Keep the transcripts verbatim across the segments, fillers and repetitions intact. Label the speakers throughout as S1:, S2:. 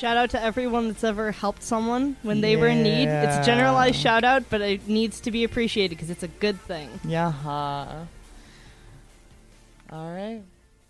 S1: Shout out to everyone that's ever helped someone when they yeah. were in need. It's a generalized shout out, but it needs to be appreciated because it's a good thing.
S2: Yeah. All right.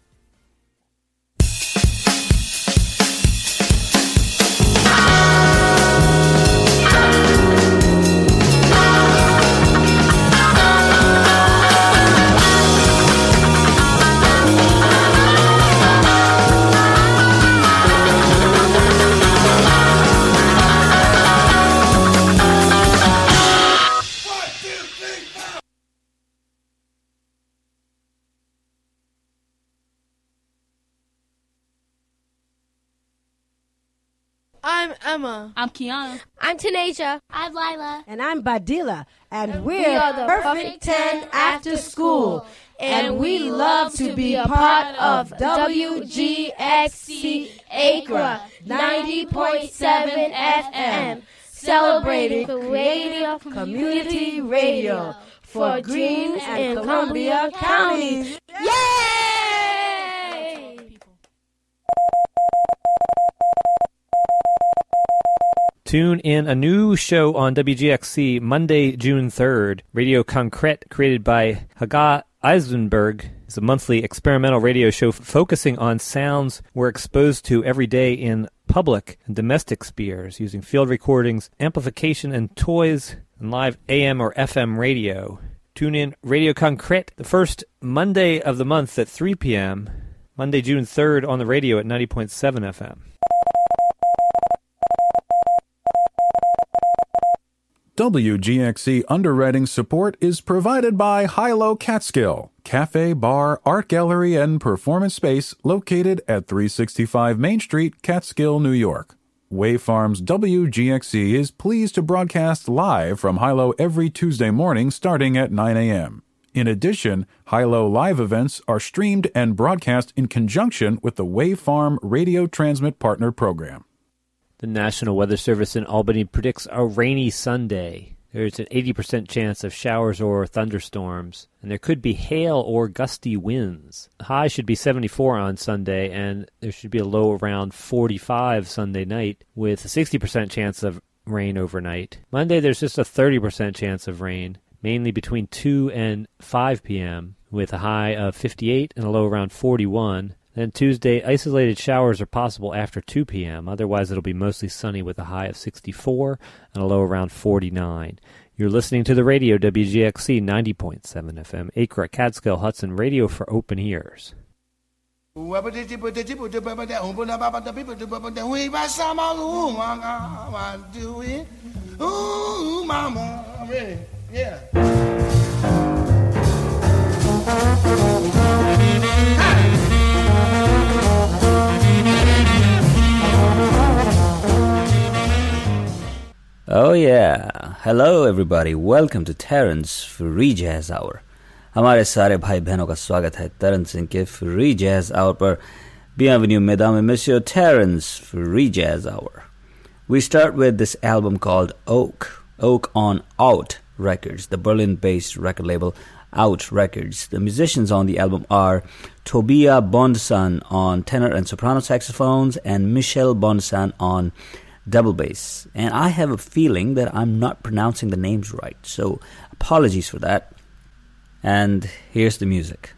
S3: I'm Emma.
S4: I'm Kiana.
S5: I'm Tanasia.
S6: I'm Lila.
S7: And I'm Badila. And, and we're
S5: we are the
S7: Perfect ten After School. And we love to be a part of W G X C Acra ninety point seven F M, celebrating creative community radio for Greene and Columbia counties. Yay!
S8: Tune in a new show on W G X C Monday, June third. Radio Concrete, created by Haga Eisenberg, is a monthly experimental radio show f- focusing on sounds we're exposed to every day in public and domestic spheres, using field recordings, amplification, and toys, and live A M or F M radio. Tune in Radio Concrete the first Monday of the month at three p.m., Monday, June third, on the radio at ninety point seven F M.
S9: W G X C underwriting support is provided by Hilo Catskill, cafe, bar, art gallery, and performance space located at three sixty-five Main Street, Catskill, New York. Wavefarms W G X C is pleased to broadcast live from Hilo every Tuesday morning starting at nine a.m. In addition, Hilo live events are streamed and broadcast in conjunction with the Wavefarm Radio Transmit Partner Program.
S8: The National Weather Service in Albany predicts a rainy Sunday. There's an eighty percent chance of showers or thunderstorms, and there could be hail or gusty winds. The high should be seventy-four on Sunday, and there should be a low around forty-five Sunday night, with a sixty percent chance of rain overnight. Monday, there's just a thirty percent chance of rain, mainly between two and five p.m., with a high of fifty-eight and a low around forty-one. Then Tuesday, isolated showers are possible after two p.m. Otherwise, it'll be mostly sunny with a high of sixty-four and a low around forty-nine. You're listening to the radio, W G X C ninety point seven F M, Acra, Catskill, Hudson, radio for open ears.
S10: Yeah.
S11: Oh yeah, hello everybody, welcome to Terrence Free Jazz Hour. हमारे सारे भाई बहनों का स्वागत है तरन सिंह के Free Jazz Hour पर. Bienvenue mesdames et messieurs, Terrence Free Jazz Hour. We start with this album called Oak, Oak on Out Records, the Berlin-based record label Out Records. The musicians on the album are Tobia Bondsan on tenor and soprano saxophones and Michel Bondsan on double bass. And I have a feeling that I'm not pronouncing the names right, so apologies for that. And here's the music.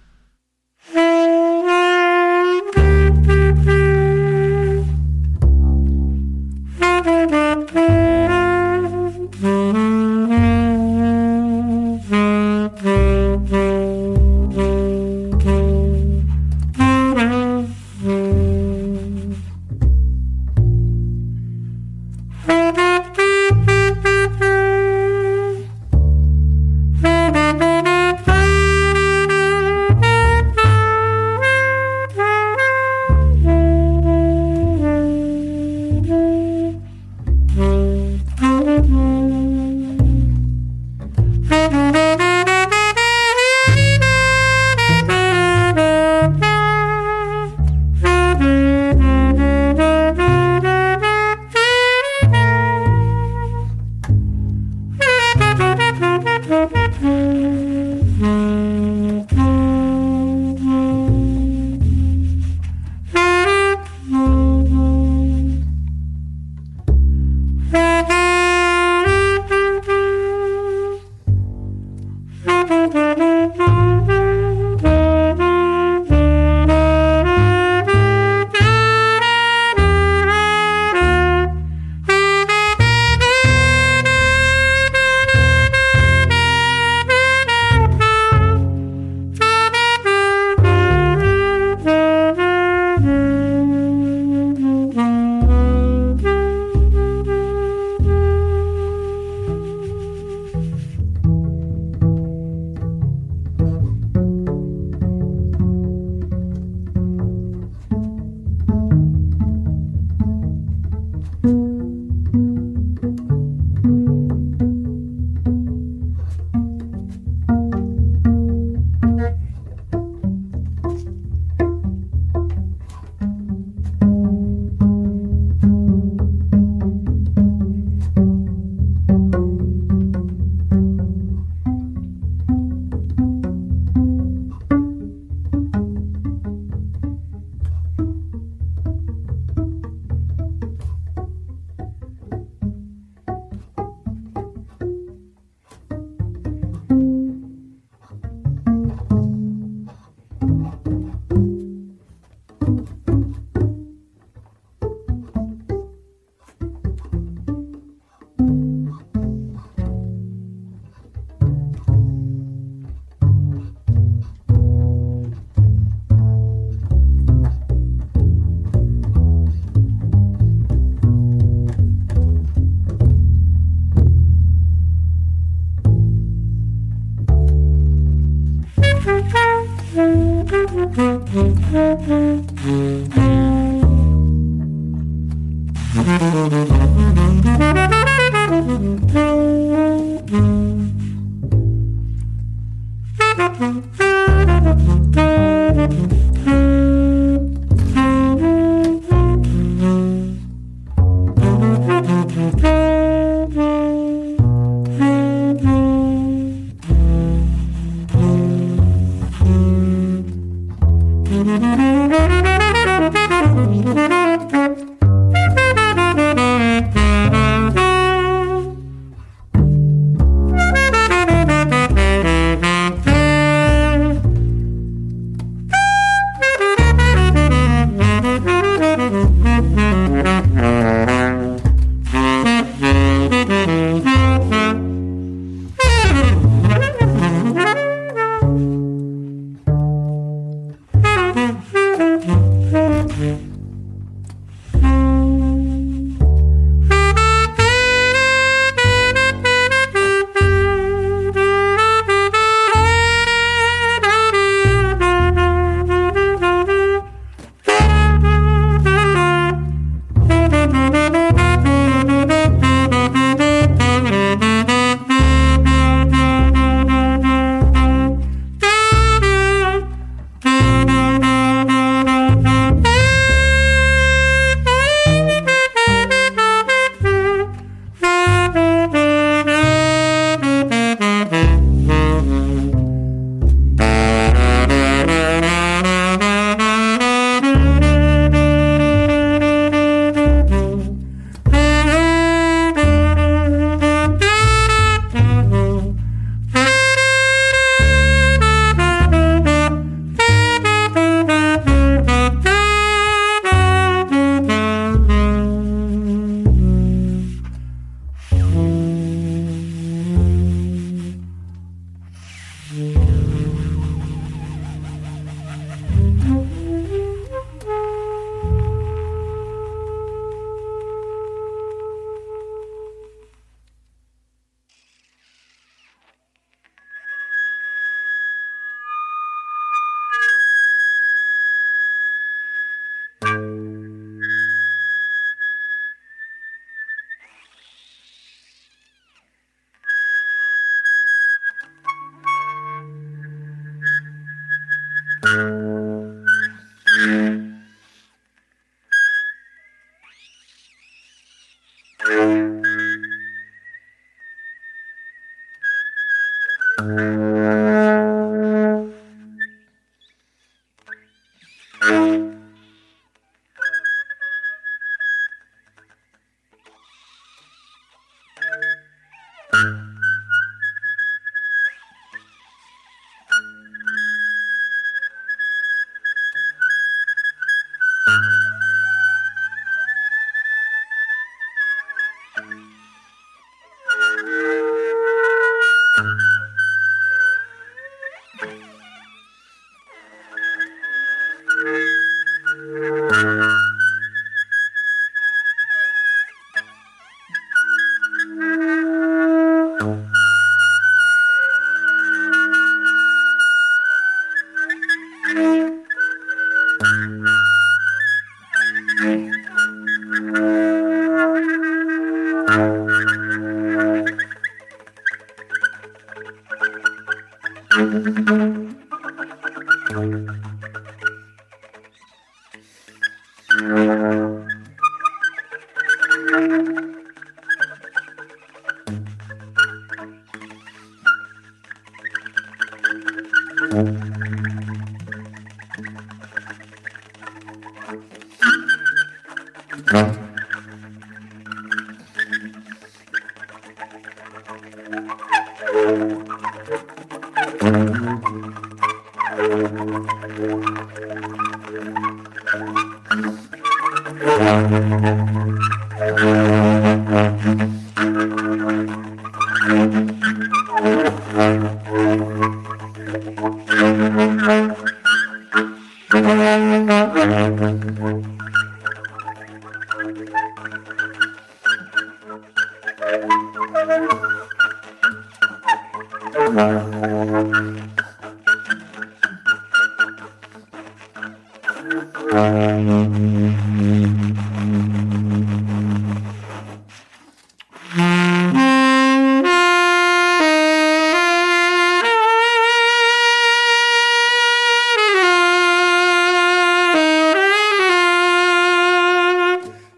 S10: Mm-hmm.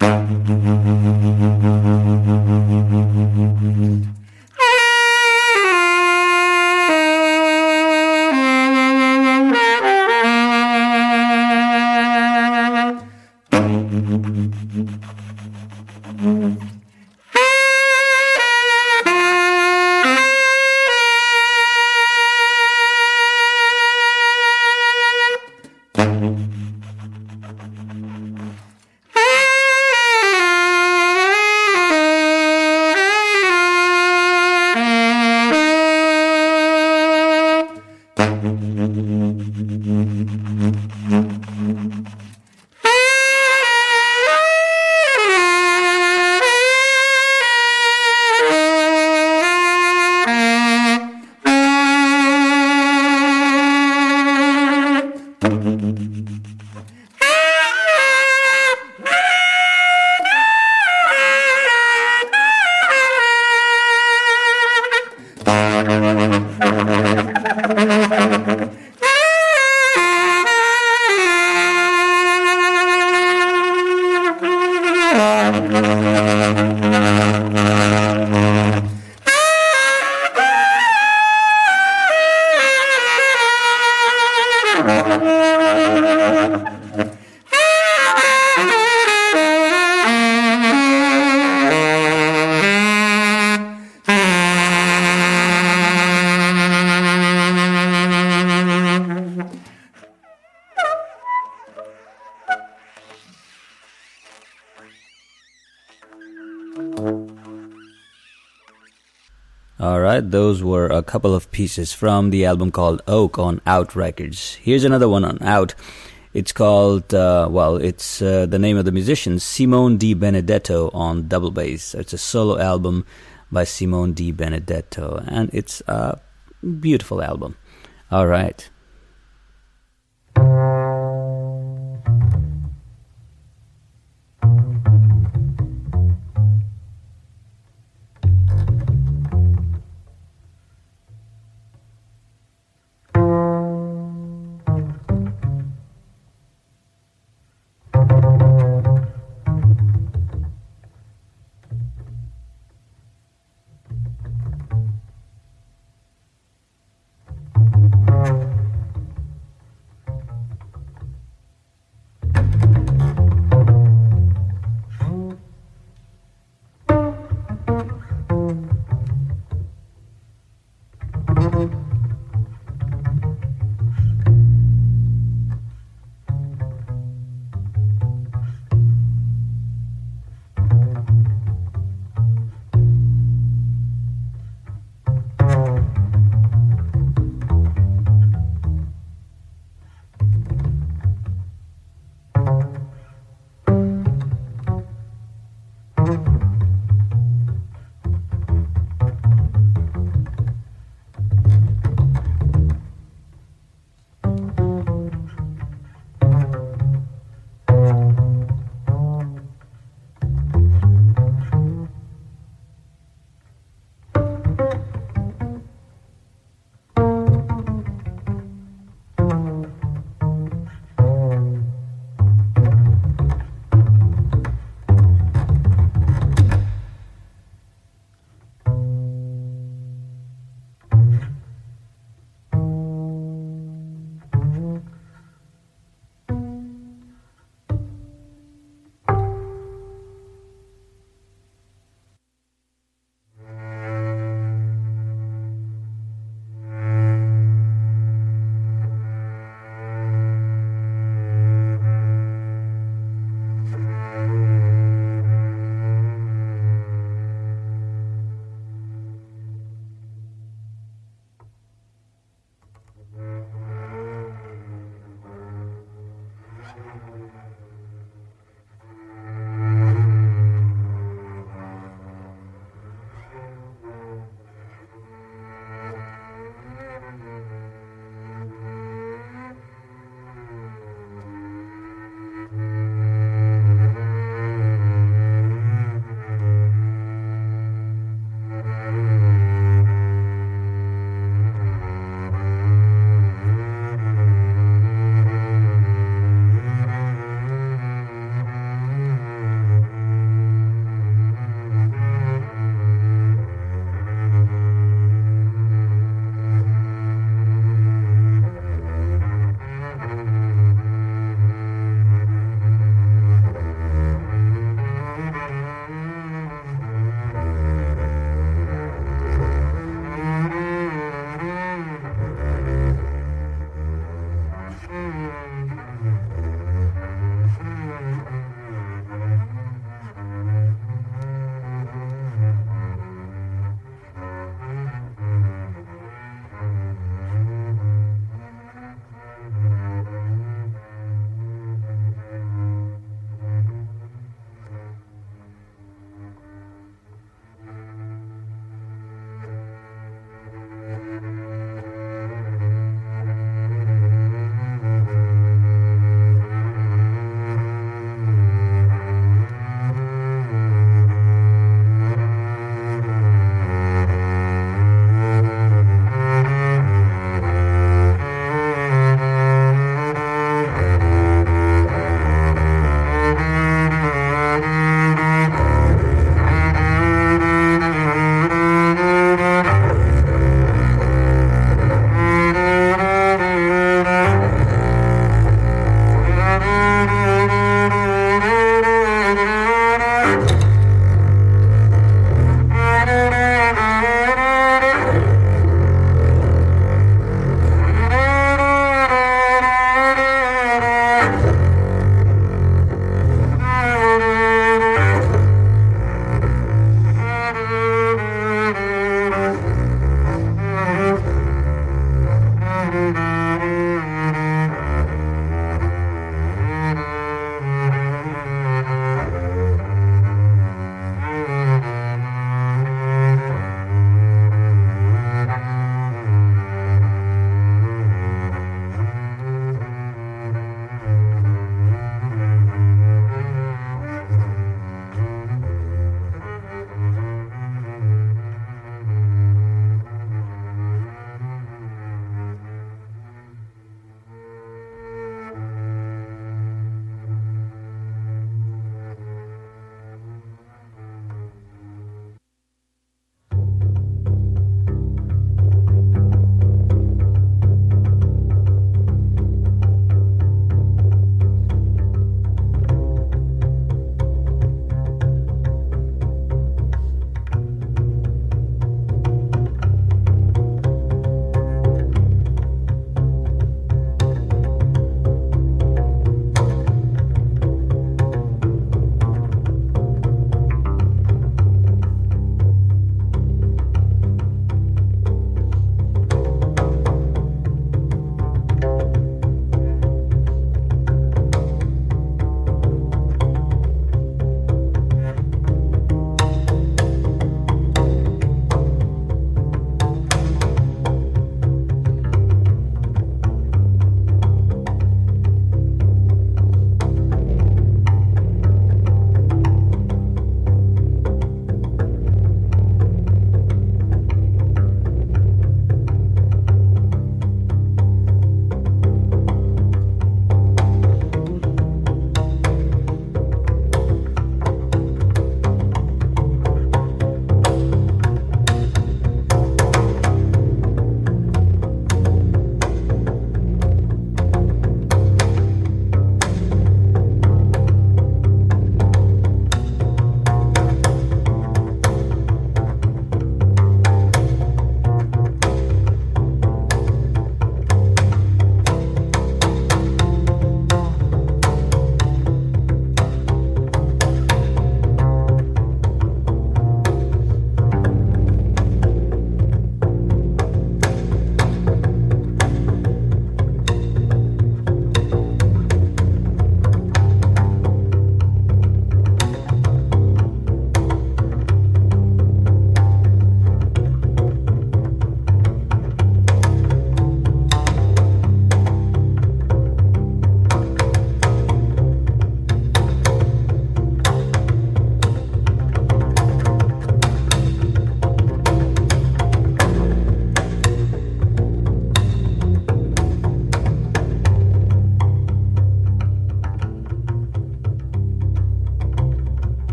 S11: Alright, those were a couple of pieces from the album called Oak on Out Records. Here's another one on Out. It's called, uh, well, it's uh, the name of the musician, Simone Di Benedetto on double bass. It's a solo album by Simone Di Benedetto, and it's a beautiful album. Alright.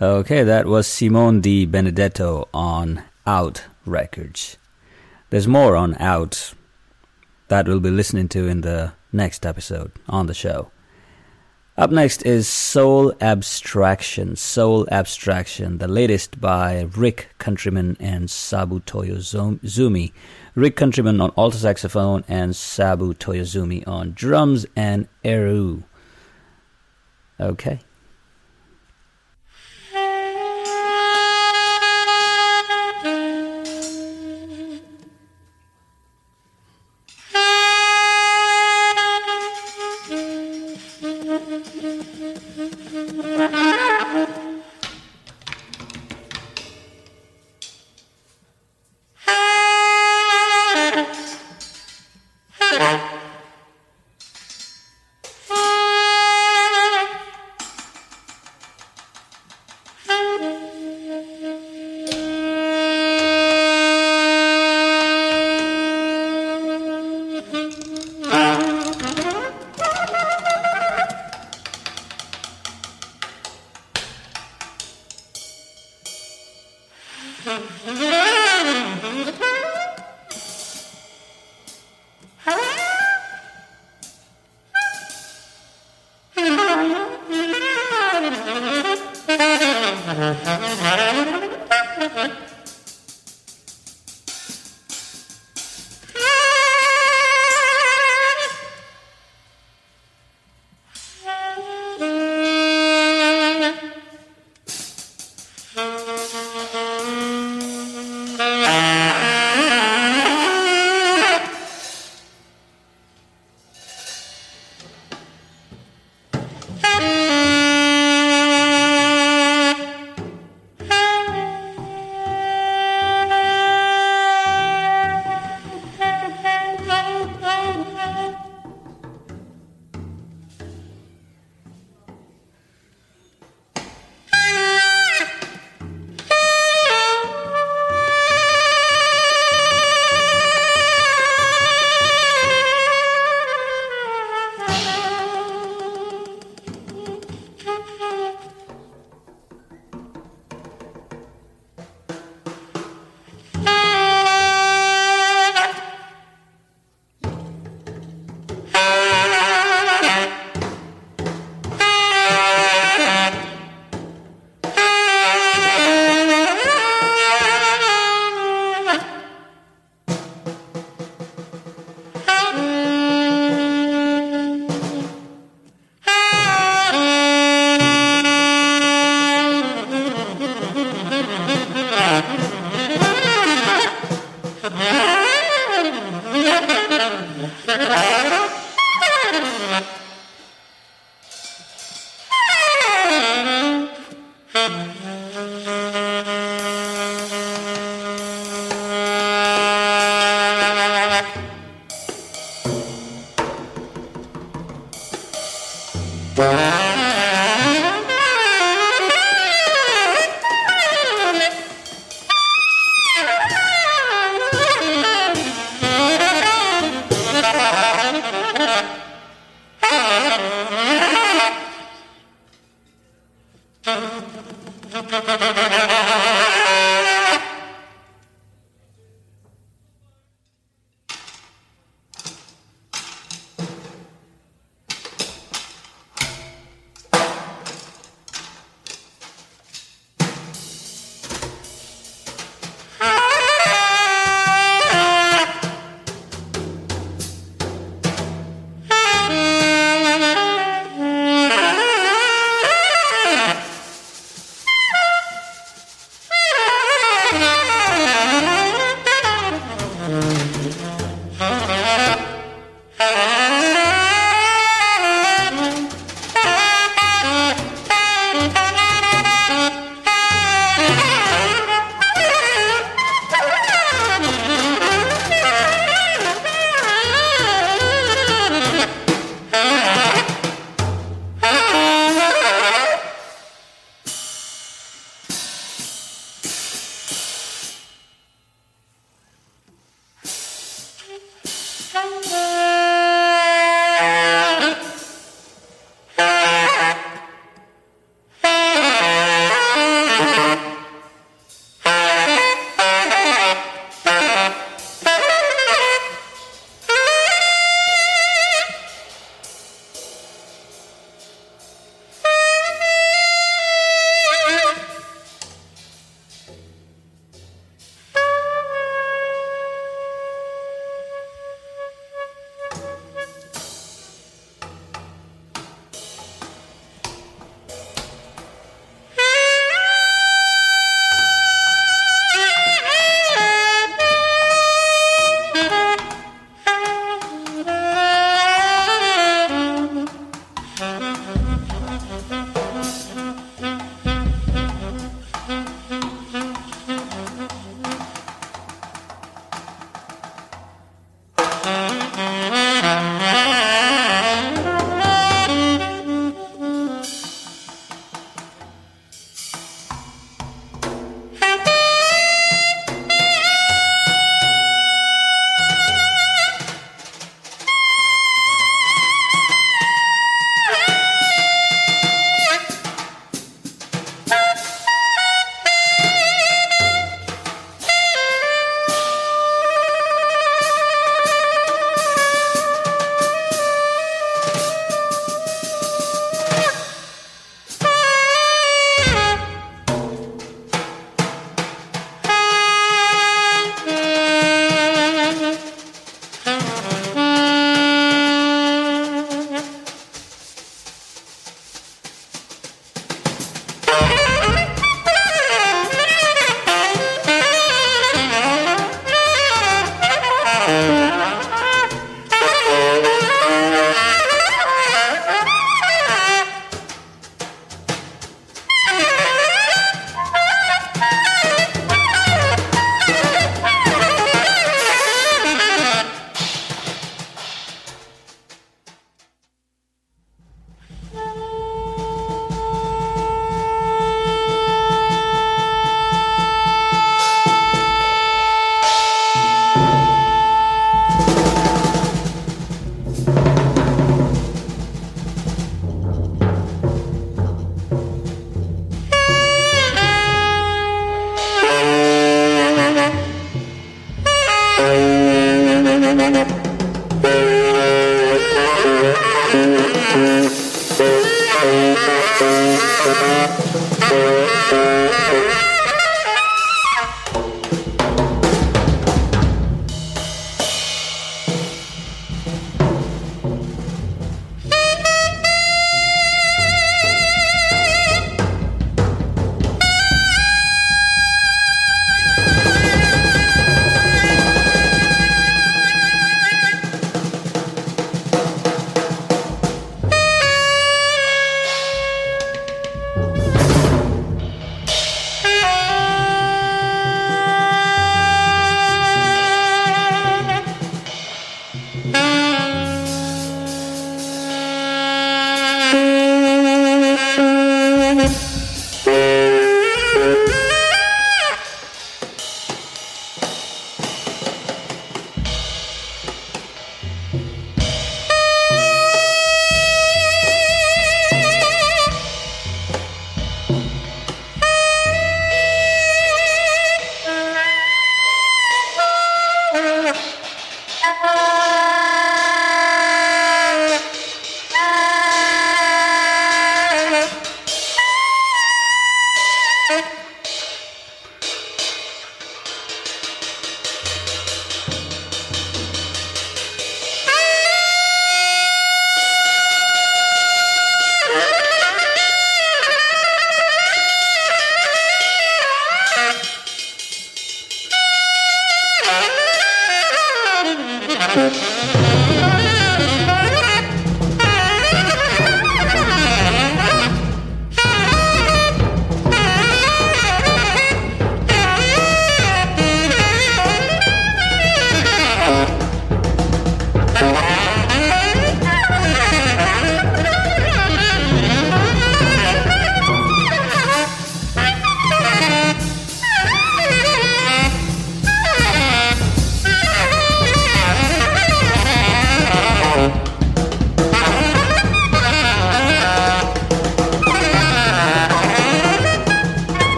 S11: Okay, that was Simone Di Benedetto on Out Records. There's more on Out that we'll be listening to in the next episode on the show. Up next is Soul Abstraction. Soul Abstraction, the latest by Rick Countryman and Sabu Toyozumi. Rick Countryman on alto saxophone and Sabu Toyozumi on drums and eru. Okay.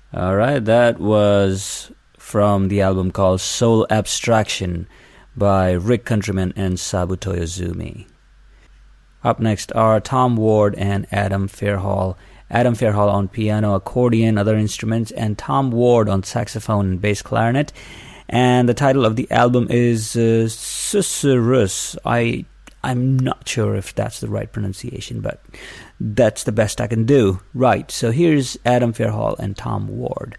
S11: All right, that was from the album called Soul Abstraction by Rick Countryman and Sabu Toyozumi. Up next are Tom Ward and Adam Fairhall. Adam Fairhall on piano, accordion, other instruments, and Tom Ward on saxophone and bass clarinet. And the title of the album is uh, Susurrus. I, I'm not sure if that's the right pronunciation, but that's the best I can do. Right, so here's Adam Fairhall and Tom Ward.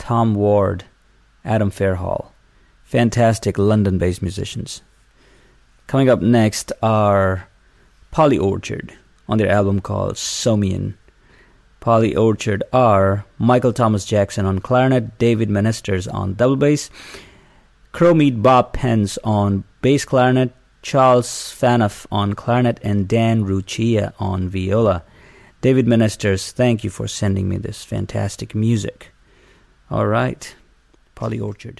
S11: Tom Ward, Adam Fairhall. Fantastic London-based musicians. Coming up next are Polly Orchard on their album called Somian. Polly Orchard are Michael Thomas Jackson on clarinet, David Menesters on double bass, Crowmead Bob Pence on bass clarinet, Charles Phaneuf on clarinet, and Dan Ruccia on viola. David Menesters, thank you for sending me this fantastic music. All right, Polly Orchard.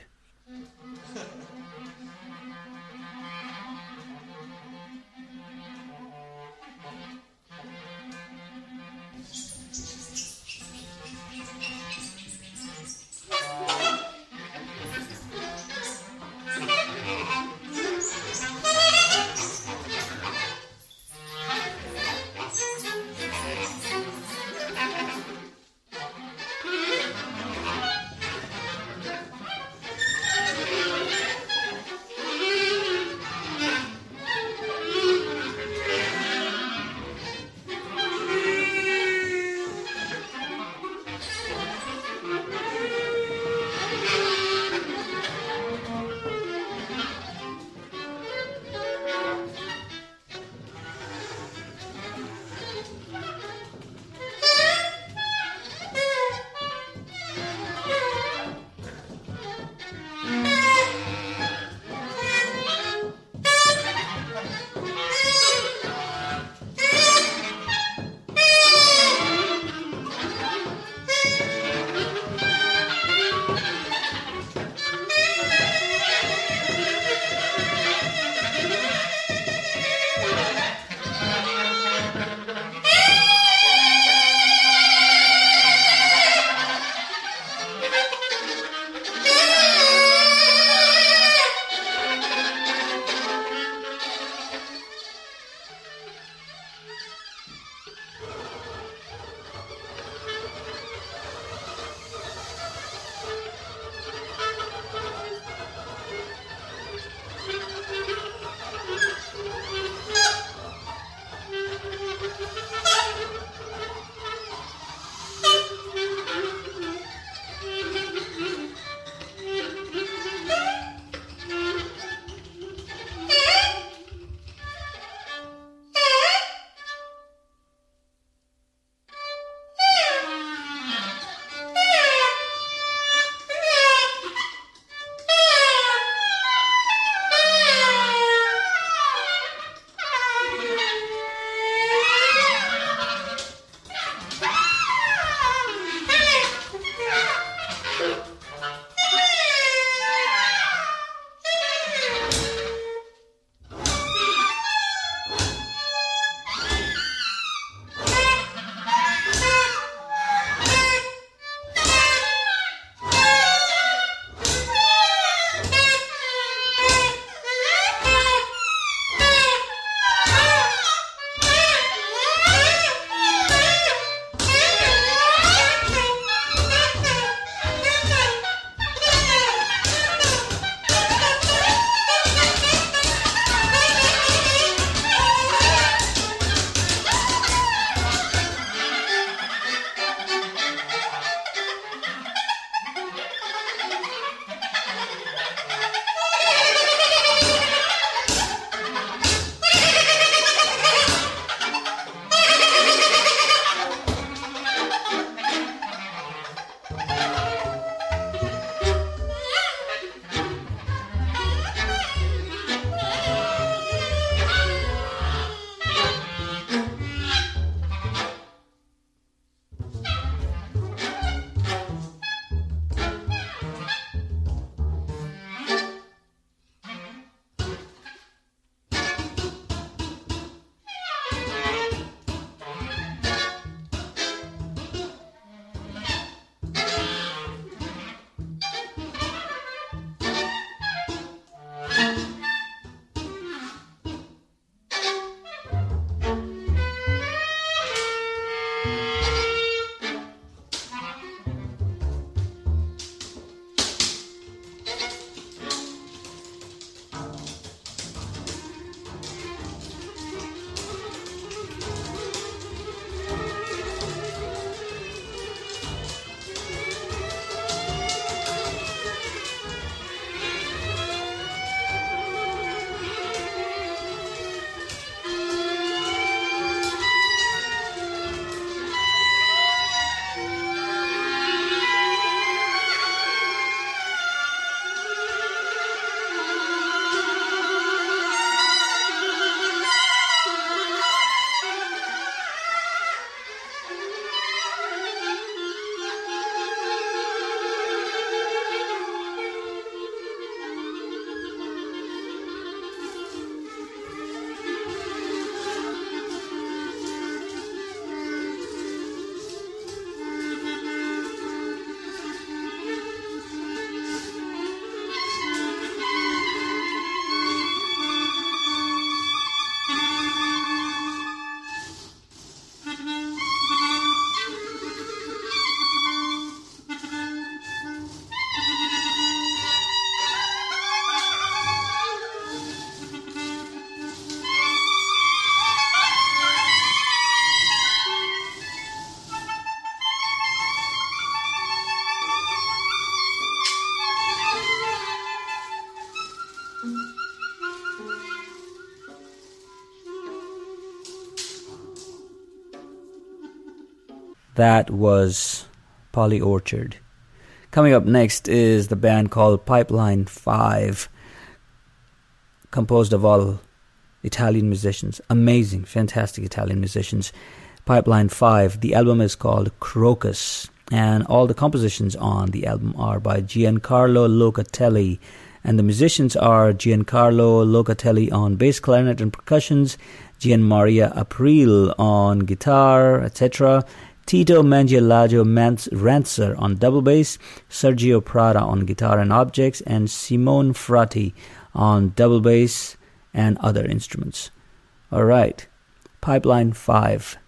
S11: That was Polly Orchard. Coming up next is the band called Pipeline five, composed of all Italian musicians. Amazing, fantastic Italian musicians. Pipeline five. The album is called Crocus, and all the compositions on the album are by Giancarlo Locatelli, and the musicians are Giancarlo Locatelli on bass, clarinet, and percussions, Gian Maria April on guitar, et cetera, Tito Mangialaggio Rantzer on double bass, Sergio Prada on guitar and objects, and Simone Frati on double bass and other instruments. All right, Pipeline five.